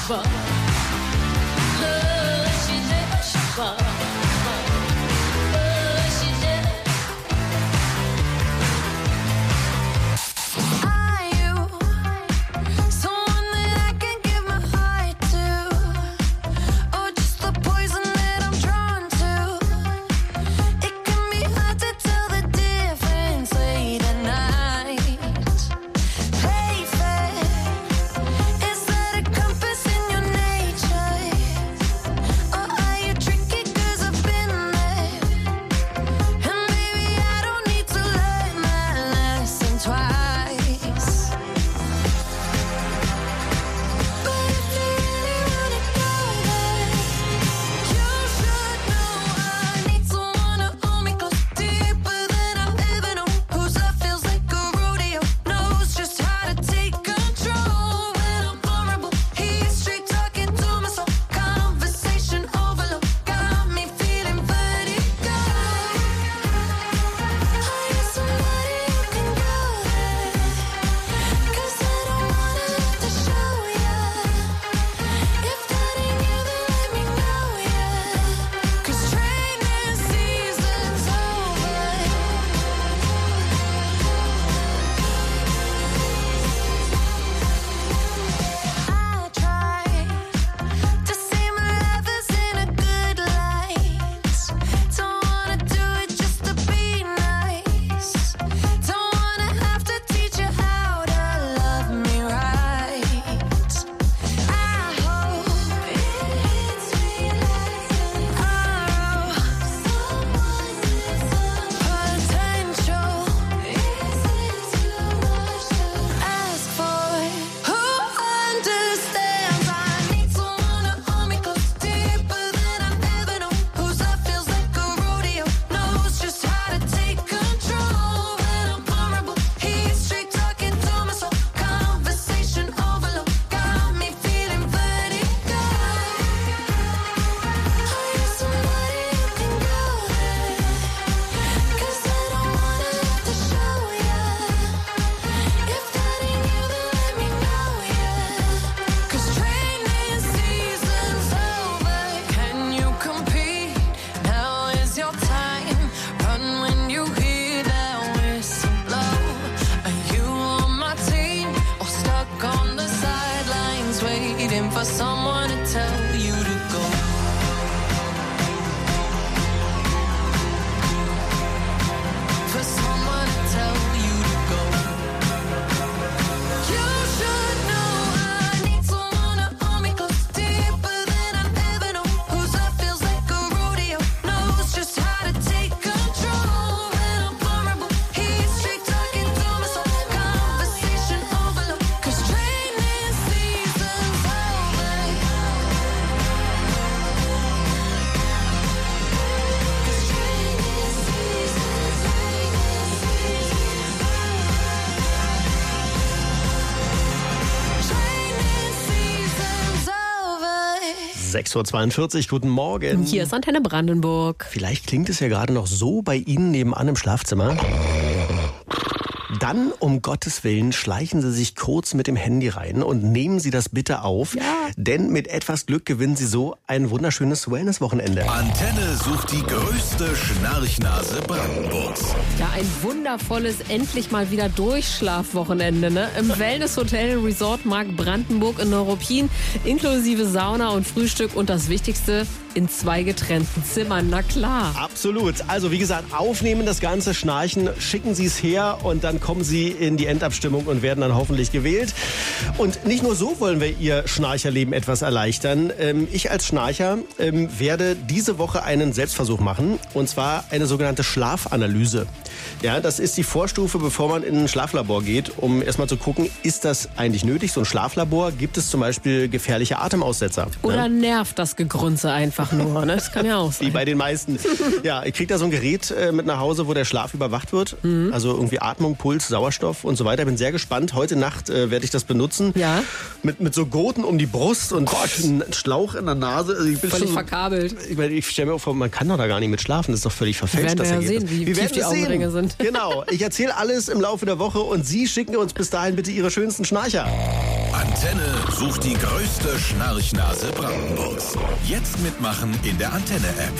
봐 무엇이 되고 싶어 무엇이 돼 Are you someone that I can give my heart to or just the poison that I'm drawn to It can be hard to tell the difference late at night Play fair Is that a compass in your nature or are you tricky cause I've been there and maybe I don't need to learn my lesson twice But if you really wanna go there you should know I need someone to hold me close deeper than I've ever known whose love feels like a rodeo knows just how to take control when I'm vulnerable he's straight talking to my soul conversation overload got me feeling vertigo Are you somebody who can go there cause I don't wanna have to show ya if that ain't you then let me know ya cause training season's over I try to see my lovers in a good light don't wanna do it just to be nice don't wanna have to teach you how to love me right I hope it hits me like an arrow potential is it too much to ask for who understands I need someone to hold me close deeper than I've ever known whose love feels like a rodeo knows just how to take control when I'm vulnerable he's straight talking to my soul conversation overload got me feeling vertigo Are you somebody who can go there cause I don't wanna have to show ya if that ain't you then let me know ya cause training season's over can you compete now is your time run when you hear that whistle blow are you on my team or stuck on the sidelines waiting for someone to tell you to go for someone to tell you to go You should know I need someone to hold me close deeper than I've ever known whose love feels like a rodeo knows just how to take control when I'm vulnerable he's straight talking to my soul conversation overload cause training season's over cause training season's training season's over sechs Uhr zweiundvierzig, guten Morgen. Hier ist Antenne Brandenburg. Vielleicht klingt es ja gerade noch so bei Ihnen nebenan im Schlafzimmer. Dann, um Gottes Willen, schleichen Sie sich kurz mit dem Handy rein und nehmen Sie das bitte auf. Ja. Denn mit etwas Glück gewinnen Sie so ein wunderschönes Wellness-Wochenende. Antenne sucht die größte Schnarchnase Brandenburgs. Ja, ein wundervolles, endlich mal wieder Durchschlafwochenende, ne? Im Wellness-Hotel Resort Mark Brandenburg in Neuruppin, inklusive Sauna und Frühstück und das Wichtigste, in zwei getrennten Zimmern, na klar. Absolut. Also wie gesagt, aufnehmen das Ganze, schnarchen, schicken Sie es her und dann kommen Sie in die Endabstimmung und werden dann hoffentlich gewählt. Und nicht nur so wollen wir Ihr Schnarcherleben etwas erleichtern. Ich als Schnarcher werde diese Woche einen Selbstversuch machen und zwar eine sogenannte Schlafanalyse. Ja, das ist die Vorstufe, bevor man in ein Schlaflabor geht, um erstmal zu gucken, ist das eigentlich nötig, so ein Schlaflabor? Gibt es zum Beispiel gefährliche Atemaussetzer? Oder ne? nervt das Gegrunze einfach nur, ne? Das kann ja auch sein. Wie bei den meisten. Ja, ich kriege da so ein Gerät äh, mit nach Hause, wo der Schlaf überwacht wird. Mhm. Also irgendwie Atmung, Puls, Sauerstoff und so weiter. Bin sehr gespannt. Heute Nacht äh, werde ich das benutzen. Ja. Mit, mit so Gurten um die Brust und einen Schlauch in der Nase. Also ich bin völlig schon, verkabelt. Ich, ich stelle mir vor, man kann doch da gar nicht mit schlafen. Das ist doch völlig verfälscht. Wir werden das ja sehen, wie wir tief die Augenringe sehen. sind. Genau. Ich erzähle alles im Laufe der Woche und Sie schicken uns bis dahin bitte Ihre schönsten Schnarcher. Antenne sucht die größte Schnarchnase Brandenburgs. Jetzt mitmachen in der Antenne-App.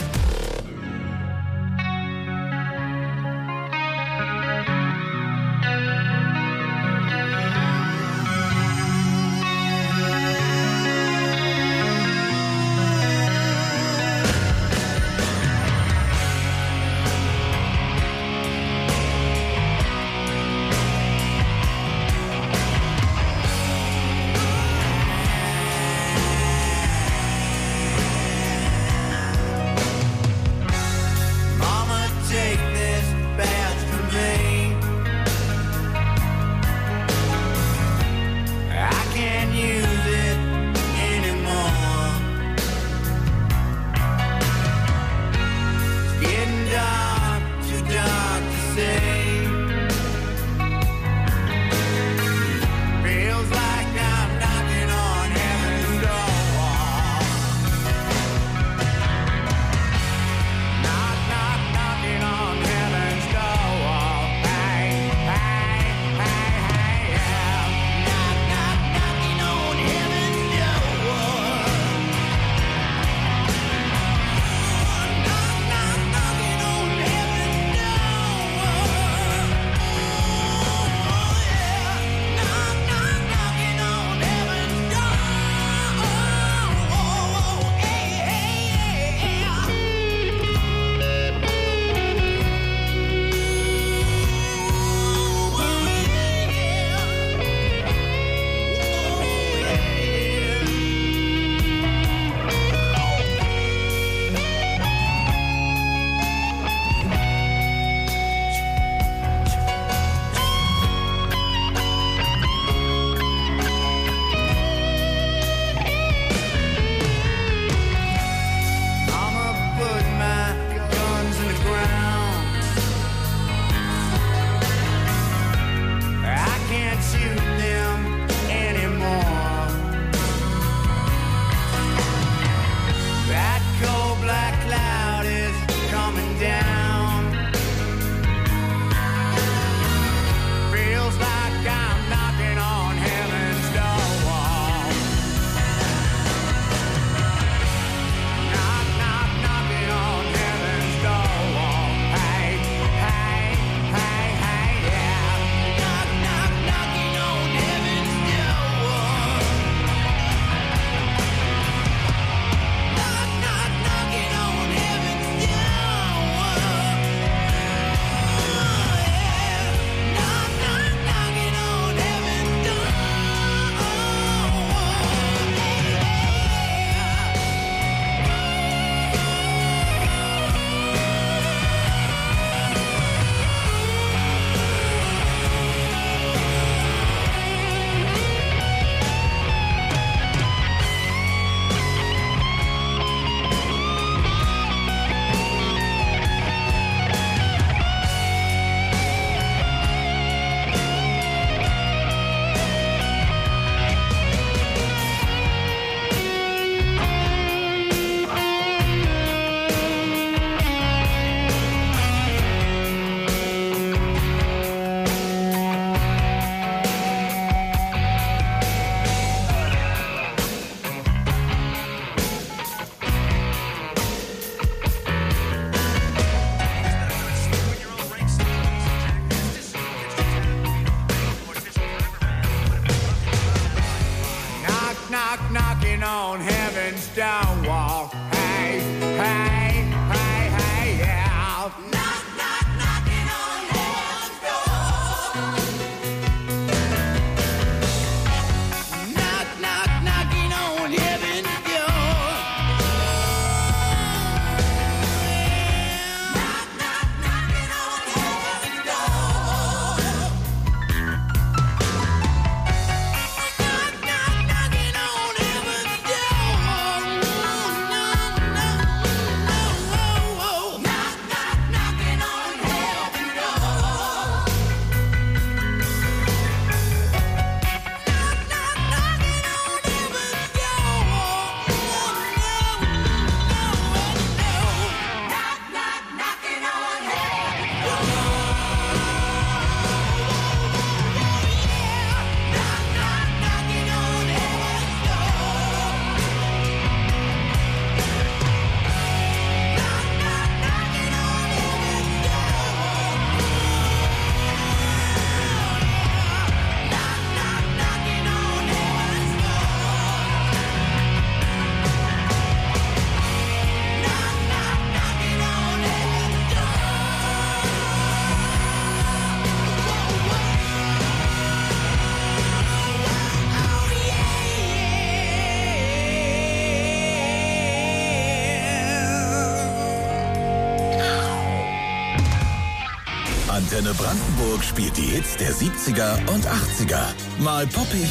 Antenne Brandenburg spielt die Hits der siebziger und achtziger. Mal poppig,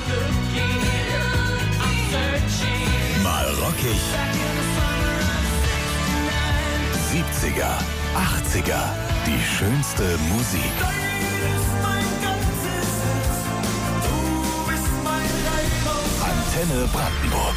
mal rockig. siebziger, achtziger, die schönste Musik. Antenne Brandenburg.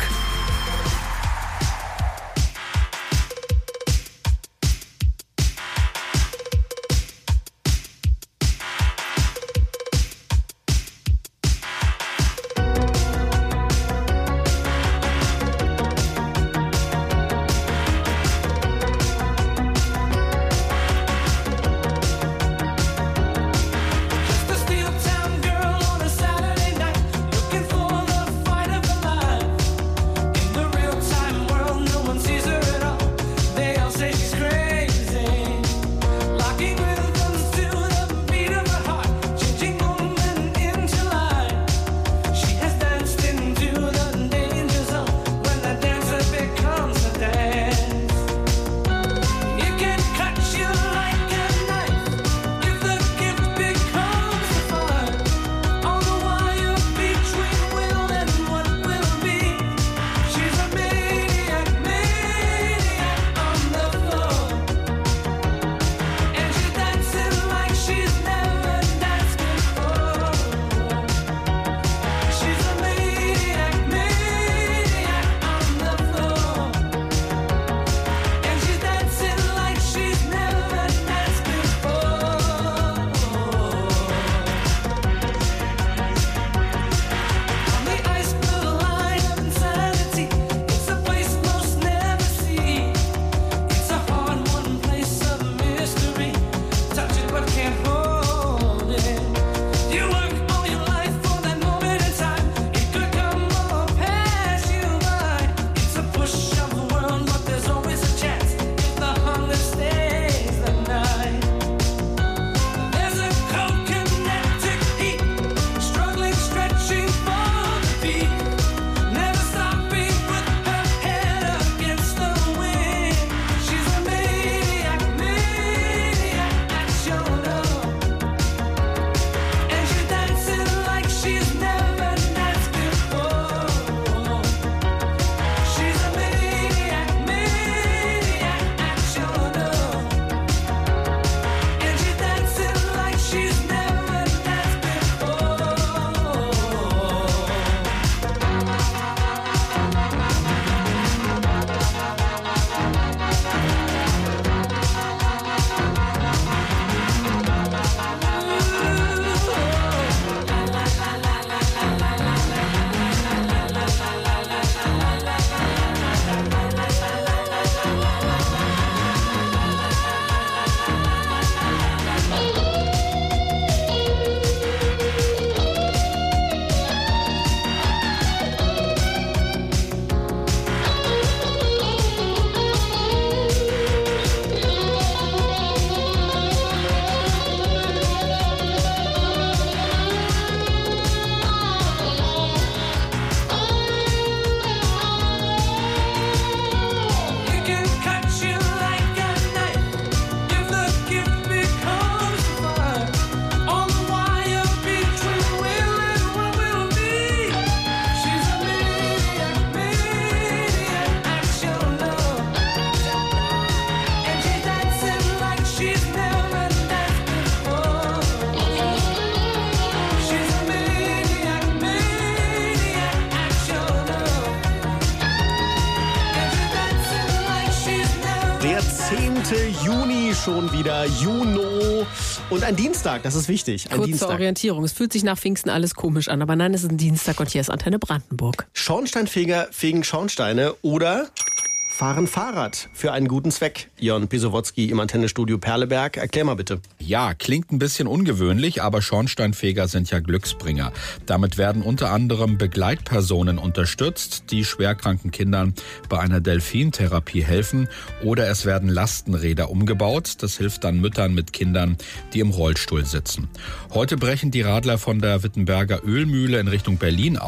zehnten Juni schon wieder, Juno. Und ein Dienstag, das ist wichtig. Ein Kurze Dienstag. Orientierung. Es fühlt sich nach Pfingsten alles komisch an, aber nein, es ist ein Dienstag und hier ist Antenne Brandenburg. Schornsteinfeger fegen Schornsteine oder fahren Fahrrad für einen guten Zweck. Jon Pisowotzki im Antennestudio Perleberg. Erklär mal bitte. Ja, klingt ein bisschen ungewöhnlich, aber Schornsteinfeger sind ja Glücksbringer. Damit werden unter anderem Begleitpersonen unterstützt, die schwerkranken Kindern bei einer Delfintherapie helfen. Oder es werden Lastenräder umgebaut. Das hilft dann Müttern mit Kindern, die im Rollstuhl sitzen. Heute brechen die Radler von der Wittenberger Ölmühle in Richtung Berlin auf.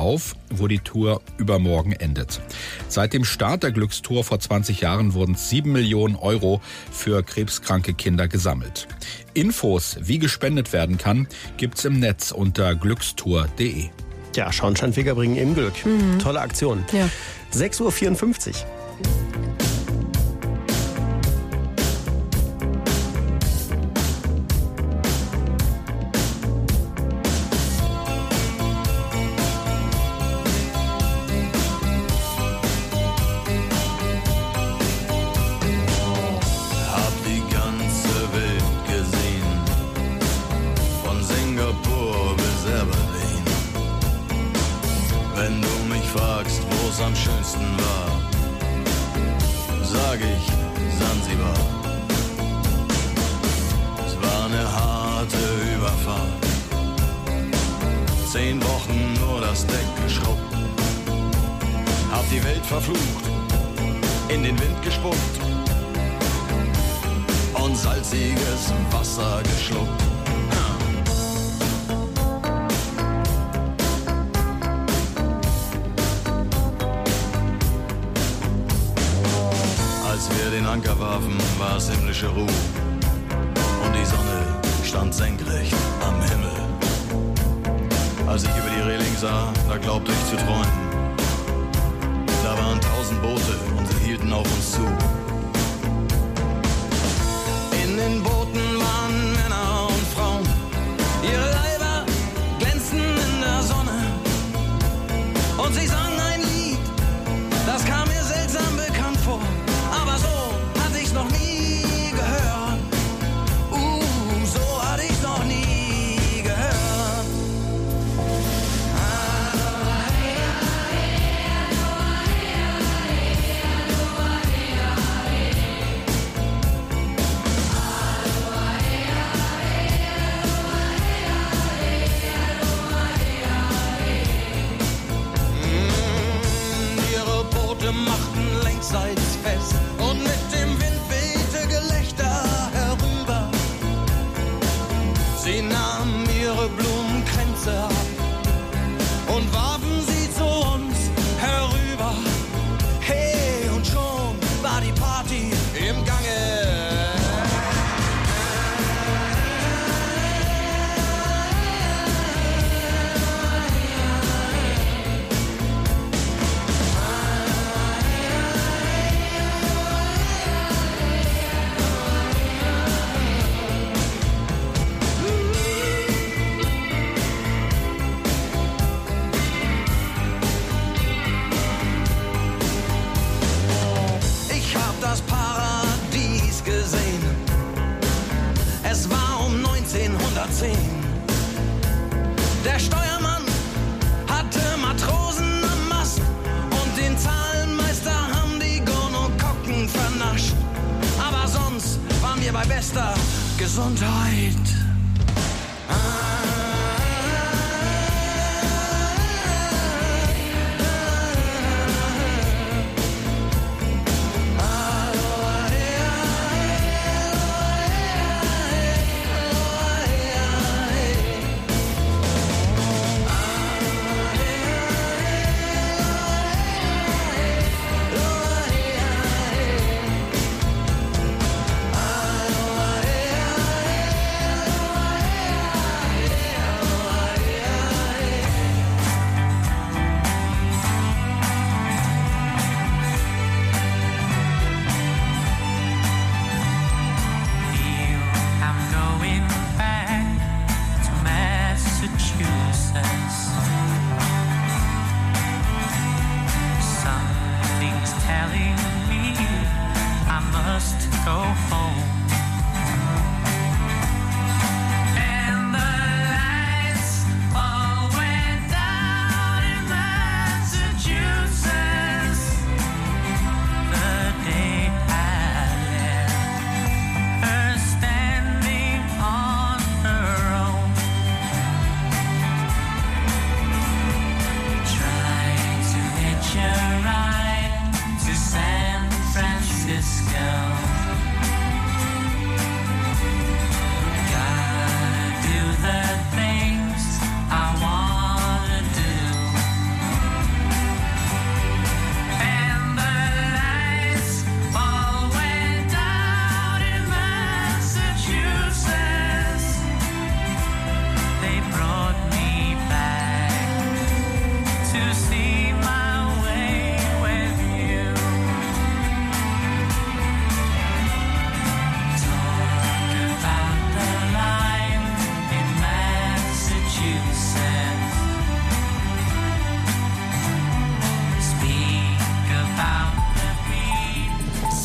wo die Tour übermorgen endet. Seit dem Start der Glückstour vor zwanzig Jahren wurden sieben Millionen Euro für krebskranke Kinder gesammelt. Infos, wie gespendet werden kann, gibt's im Netz unter glückstour punkt de. Ja, Schornsteinfeger bringen eben Glück. Mhm. Tolle Aktion. Ja. sechs Uhr vierundfünfzig. Am schönsten war, sag ich Sansibar. Es war eine harte Überfahrt, zehn Wochen nur das Deck geschrubbt, hab die Welt verflucht, in den Wind gespuckt und salziges Wasser geschluckt. Als wir den Anker warfen, war es himmlische Ruhe und die Sonne stand senkrecht am Himmel. Als ich über die Reling sah, da glaubte ich zu träumen. Da waren tausend Boote und sie hielten auf uns zu. In den Booten waren Männer und Frauen, ihre Leiber glänzten in der Sonne und sie sangen ein Lied, das kam mir seltsam bekannt vor. Aber so hatte ich's noch nie gehört. Uh, so hatte ich's noch nie gehört. Mm, ihre Boote machten längsseits fest. Und mit dem Wind wehte Gelächter herüber. Sie nahmen ihre Blumenkränze ab und warfen sie zu uns herüber. Hey, und schon war die Party im Gange. Das Paradies gesehen. Es war um neunzehnhundertzehn. Der Steuermann hatte Matrosen am Mast und den Zahlenmeister haben die Gonokokken vernascht. Aber sonst waren wir bei bester Gesundheit.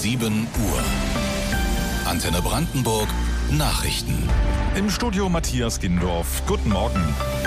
sieben Uhr. Antenne Brandenburg Nachrichten. Im Studio Matthias Gindorf. Guten Morgen.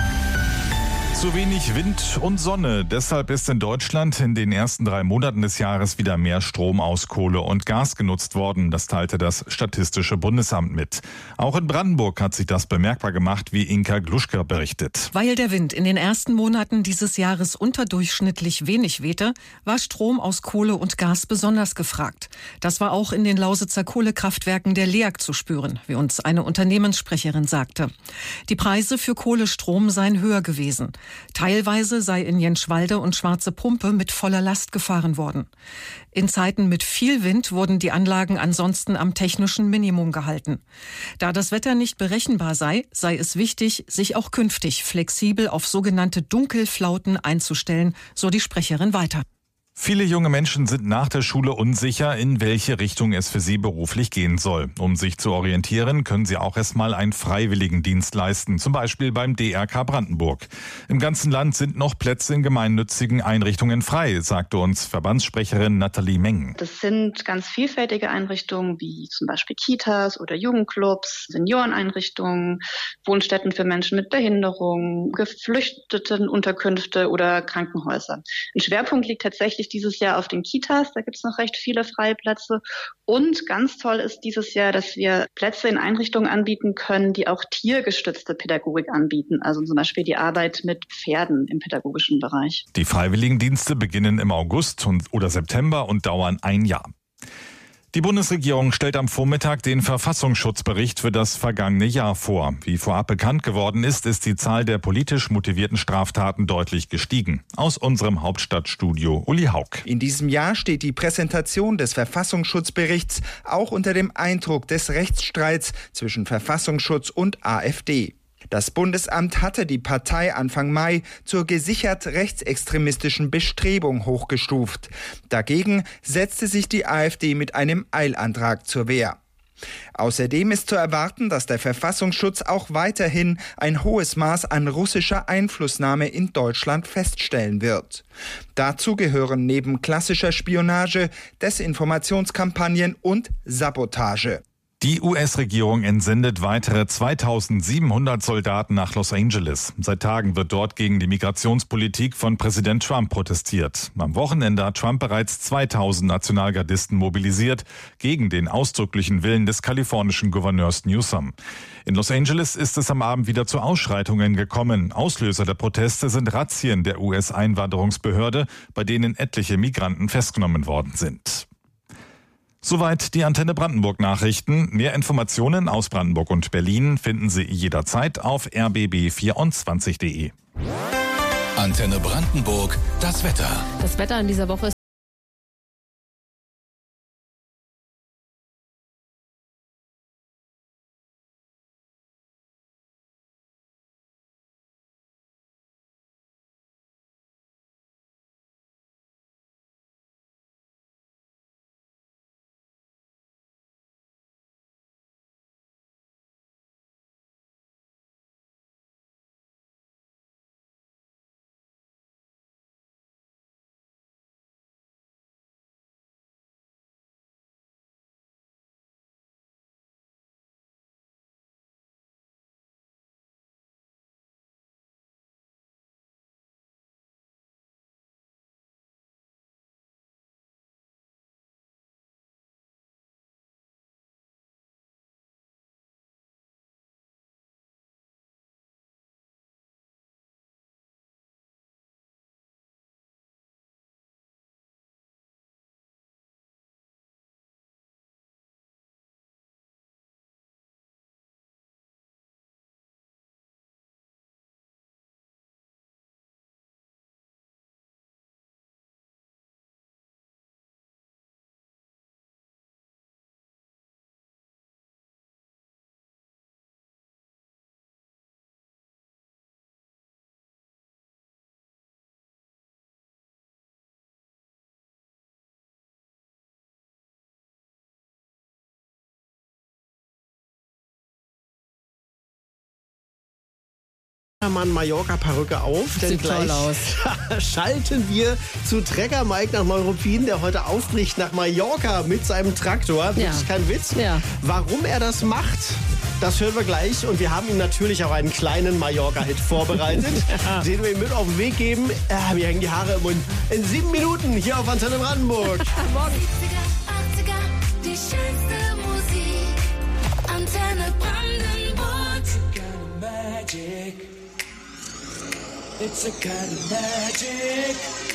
Zu wenig Wind und Sonne. Deshalb ist in Deutschland in den ersten drei Monaten des Jahres wieder mehr Strom aus Kohle und Gas genutzt worden. Das teilte das Statistische Bundesamt mit. Auch in Brandenburg hat sich das bemerkbar gemacht, wie Inka Gluschka berichtet. Weil der Wind in den ersten Monaten dieses Jahres unterdurchschnittlich wenig wehte, war Strom aus Kohle und Gas besonders gefragt. Das war auch in den Lausitzer Kohlekraftwerken der L E A G zu spüren, wie uns eine Unternehmenssprecherin sagte. Die Preise für Kohlestrom seien höher gewesen. Teilweise sei in Jenschwalde und Schwarze Pumpe mit voller Last gefahren worden. In Zeiten mit viel Wind wurden die Anlagen ansonsten am technischen Minimum gehalten. Da das Wetter nicht berechenbar sei, sei es wichtig, sich auch künftig flexibel auf sogenannte Dunkelflauten einzustellen, so die Sprecherin weiter. Viele junge Menschen sind nach der Schule unsicher, in welche Richtung es für sie beruflich gehen soll. Um sich zu orientieren, können sie auch erstmal einen Freiwilligendienst leisten, zum Beispiel beim D R K Brandenburg. Im ganzen Land sind noch Plätze in gemeinnützigen Einrichtungen frei, sagte uns Verbandssprecherin Nathalie Meng. Das sind ganz vielfältige Einrichtungen wie zum Beispiel Kitas oder Jugendclubs, Senioreneinrichtungen, Wohnstätten für Menschen mit Behinderung, Geflüchtetenunterkünfte oder Krankenhäuser. Ein Schwerpunkt liegt tatsächlich dieses Jahr auf den Kitas, da gibt es noch recht viele freie Plätze. Und ganz toll ist dieses Jahr, dass wir Plätze in Einrichtungen anbieten können, die auch tiergestützte Pädagogik anbieten, also zum Beispiel die Arbeit mit Pferden im pädagogischen Bereich. Die Freiwilligendienste beginnen im August oder September und dauern ein Jahr. Die Bundesregierung stellt am Vormittag den Verfassungsschutzbericht für das vergangene Jahr vor. Wie vorab bekannt geworden ist, ist die Zahl der politisch motivierten Straftaten deutlich gestiegen. Aus unserem Hauptstadtstudio Uli Haug. In diesem Jahr steht die Präsentation des Verfassungsschutzberichts auch unter dem Eindruck des Rechtsstreits zwischen Verfassungsschutz und AfD. Das Bundesamt hatte die Partei Anfang Mai zur gesichert rechtsextremistischen Bestrebung hochgestuft. Dagegen setzte sich die AfD mit einem Eilantrag zur Wehr. Außerdem ist zu erwarten, dass der Verfassungsschutz auch weiterhin ein hohes Maß an russischer Einflussnahme in Deutschland feststellen wird. Dazu gehören neben klassischer Spionage Desinformationskampagnen und Sabotage. Die U S-Regierung entsendet weitere zweitausendsiebenhundert Soldaten nach Los Angeles. Seit Tagen wird dort gegen die Migrationspolitik von Präsident Trump protestiert. Am Wochenende hat Trump bereits zweitausend Nationalgardisten mobilisiert, gegen den ausdrücklichen Willen des kalifornischen Gouverneurs Newsom. In Los Angeles ist es am Abend wieder zu Ausschreitungen gekommen. Auslöser der Proteste sind Razzien der U S-Einwanderungsbehörde, bei denen etliche Migranten festgenommen worden sind. Soweit die Antenne Brandenburg Nachrichten. Mehr Informationen aus Brandenburg und Berlin finden Sie jederzeit auf r b b vierundzwanzig punkt de. Antenne Brandenburg, das Wetter. Das Wetter in dieser Woche ist Ballermann-Mallorca-Perücke auf. Denn Sieht gleich toll aus. schalten wir zu Trecker Mike nach Neuruppin, der heute aufbricht nach Mallorca mit seinem Traktor. Wirklich Ja. kein Witz. Ja. Warum er das macht, das hören wir gleich. Und wir haben ihm natürlich auch einen kleinen Mallorca-Hit vorbereitet, Ja. den wir ihm mit auf den Weg geben. Ja, mir hängen die Haare im Mund. In sieben Minuten hier auf Antenne Brandenburg. Die schönste Musik, Antenne Brandenburg. It's a kind of magic.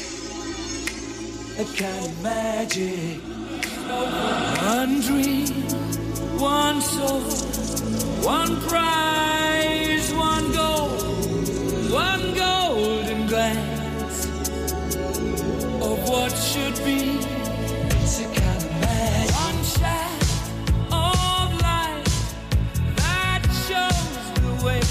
A kind of magic. One dream, one soul, one prize, one goal, one golden glance of what should be. It's a kind of magic. One shaft of light that shows the way.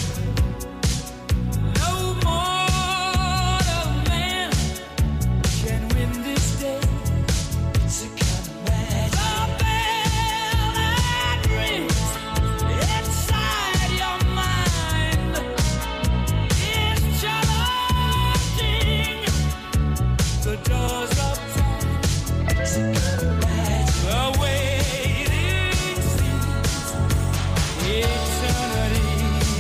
No mortal man can win this day. It's a kind of magic. The bell that rings inside your mind is challenging the doors of time. It's a kind of magic. The waiting seems eternity.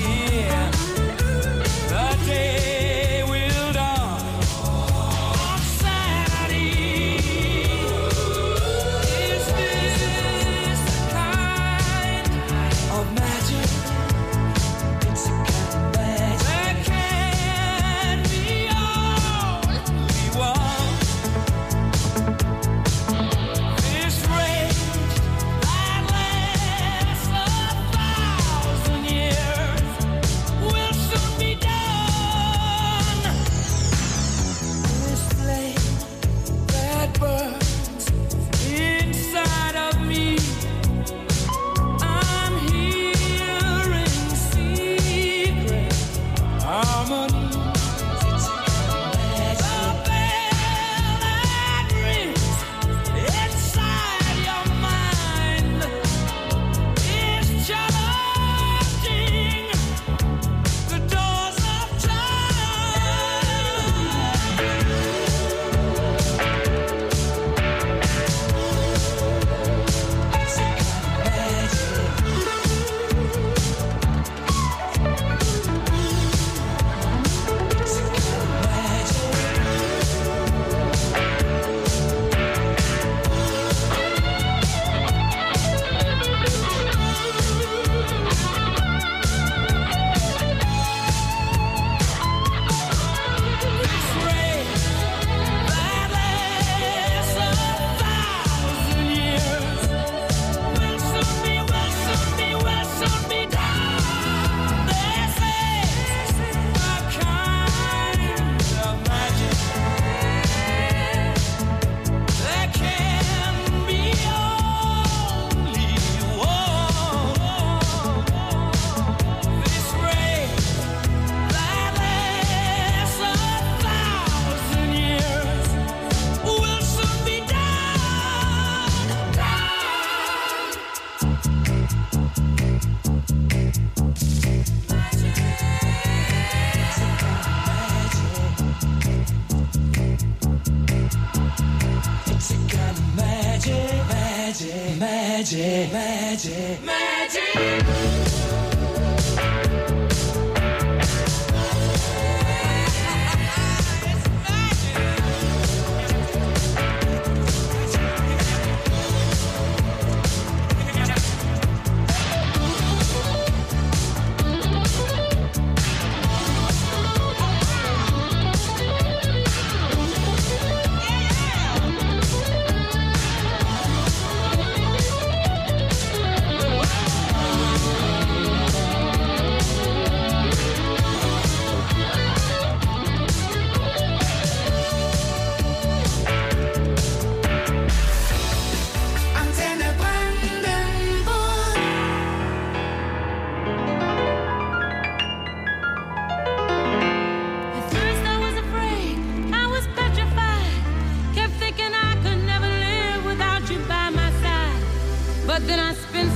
The day will dawn on Saturday. Is this the kind of magic? It's a kind of magic that can be all we want. This rage that lasts a thousand years will soon be done. This flame that burns inside of me, I'm hearing secret harmony. The bell that rings inside your mind is challenging the doors of time. It's a kind of magic. It's a kind of This rage that lasts a thousand years will soon be, will soon be, will soon be done. This is a kind of magic that can be only one. This rage that lasts a thousand years will soon be done. It's a kind of magic, magic, magic, magic, magic. Antenne Brandenburg. At first I was afraid, I was petrified. Kept thinking I could never live without you by my side. But then I spent